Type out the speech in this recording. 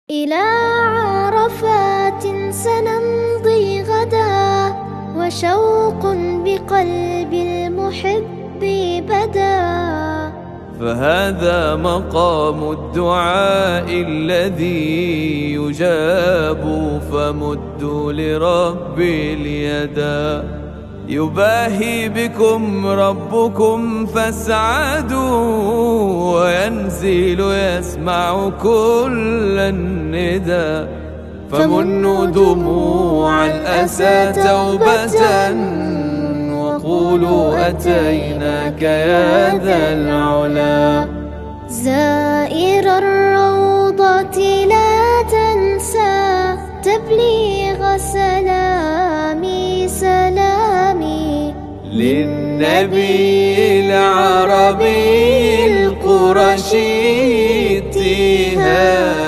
إلى عرفات سنمضي غدا، وشوق بقلب المحب بدا. فهذا مقام الدعاء الذي يجاب، فمدوا لربي اليدا. يباهي بكم ربكم فاسعدوا، وينزل يسمع كل الندى. فمنوا دموع الأسى توبة، وقولوا أتيناك يا ذا العلا. زائر الروضة لا تنسى تبليغ سلامي للنبي العربي القرشي تيها.